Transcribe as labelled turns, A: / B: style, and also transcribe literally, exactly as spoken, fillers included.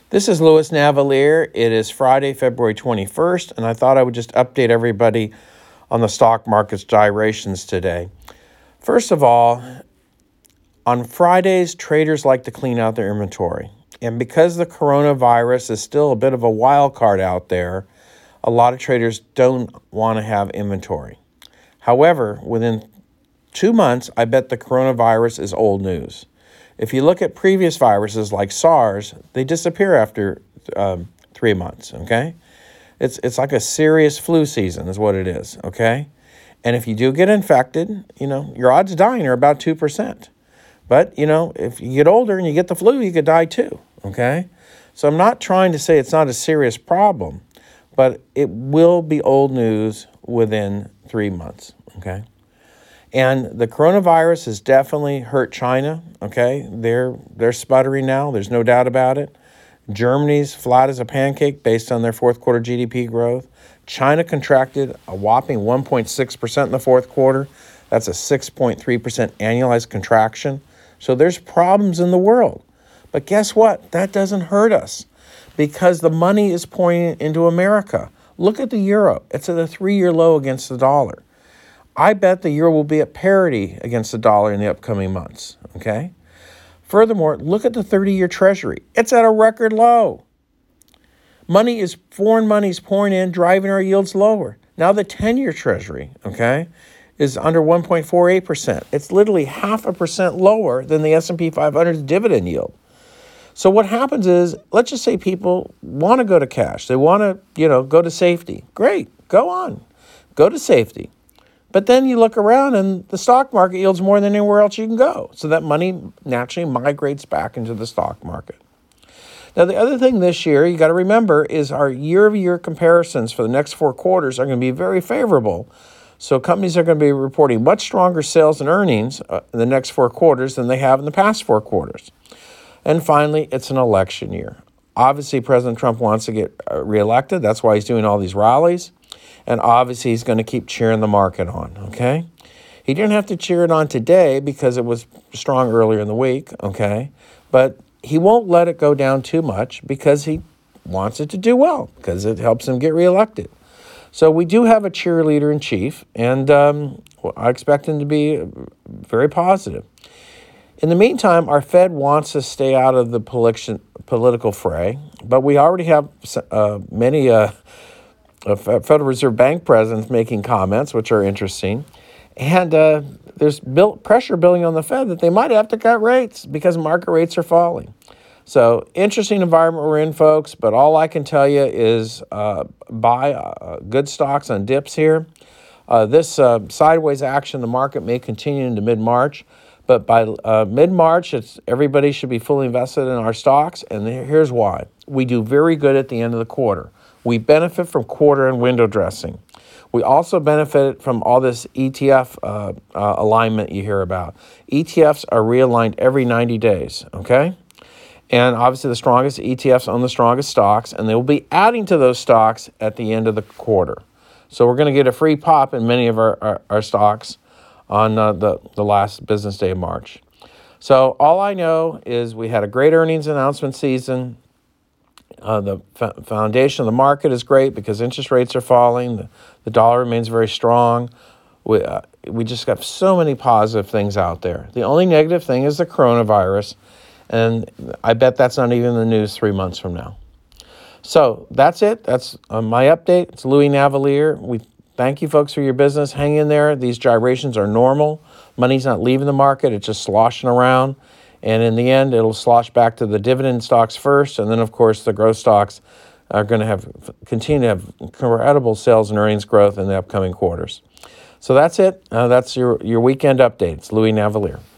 A: This is Louis Navellier. It is Friday, February twenty-first, and I thought I would just update everybody on the stock market's gyrations today. First of all, on Fridays, traders like to clean out their inventory. And because the coronavirus is still a bit of a wild card out there, a lot of traders don't want to have inventory. However, within two months, I bet the coronavirus is old news. If you look at previous viruses like SARS, they disappear after um, three months, okay? It's it's like a serious flu season is what it is, okay? And if you do get infected, you know, your odds of dying are about two percent. But, you know, if you get older and you get the flu, you could die too, okay? So I'm not trying to say it's not a serious problem, but it will be old news within three months, okay? And the coronavirus has definitely hurt China, okay? They're they're sputtering now. There's no doubt about it. Germany's flat as a pancake based on their fourth quarter G D P growth. China contracted a whopping one point six percent in the fourth quarter. That's a six point three percent annualized contraction. So there's problems in the world. But guess what? That doesn't hurt us because the money is pouring into America. Look at the euro. It's at a three-year low against the dollar. I bet the euro will be at parity against the dollar in the upcoming months, okay? Furthermore, look at the thirty-year treasury. It's at a record low. Money is, foreign money is pouring in, driving our yields lower. Now the ten-year treasury, okay, is under one point four eight percent. It's literally half a percent lower than the S and P five hundred's dividend yield. So what happens is, let's just say people want to go to cash. They want to, you know, go to safety. Great, go on. Go to safety. But then you look around and the stock market yields more than anywhere else you can go. So that money naturally migrates back into the stock market. Now, the other thing this year you got to remember is our year-over-year comparisons for the next four quarters are going to be very favorable. So companies are going to be reporting much stronger sales and earnings uh, in the next four quarters than they have in the past four quarters. And finally, it's an election year. Obviously, President Trump wants to get uh, reelected. That's why he's doing all these rallies. And obviously, he's going to keep cheering the market on, okay? He didn't have to cheer it on today because it was strong earlier in the week, okay? But he won't let it go down too much because he wants it to do well because it helps him get reelected. So we do have a cheerleader in chief, and um, I expect him to be very positive. In the meantime, our Fed wants to stay out of the politi- political fray, but we already have uh, many uh, Federal Reserve Bank presidents making comments, which are interesting. And uh, there's built pressure building on the Fed that they might have to cut rates because market rates are falling. So interesting environment we're in, folks, but all I can tell you is uh, buy uh, good stocks on dips here. Uh, this uh, sideways action in the market may continue into mid-March, but by uh, mid-March, it's, everybody should be fully invested in our stocks, and here's why. We do very good at the end of the quarter. We benefit from quarter and window dressing. We also benefit from all this E T F uh, uh, alignment you hear about. E T Fs are realigned every ninety days, okay? And obviously the strongest E T Fs own the strongest stocks, and they will be adding to those stocks at the end of the quarter. So we're going to get a free pop in many of our, our, our stocks on uh, the, the last business day of March. So all I know is we had a great earnings announcement season. Uh, the f- foundation of the market is great because interest rates are falling. The, the dollar remains very strong. We, uh, we just got so many positive things out there. The only negative thing is the coronavirus, and I bet that's not even the news three months from now. So that's it. That's uh, my update. It's Louis Navellier. We thank you, folks, for your business. Hang in there. These gyrations are normal. Money's not leaving the market. It's just sloshing around. And in the end, it'll slosh back to the dividend stocks first. And then, of course, the growth stocks are going to have continue to have incredible sales and earnings growth in the upcoming quarters. So that's it. Uh, that's your, your weekend update. It's Louis Navellier.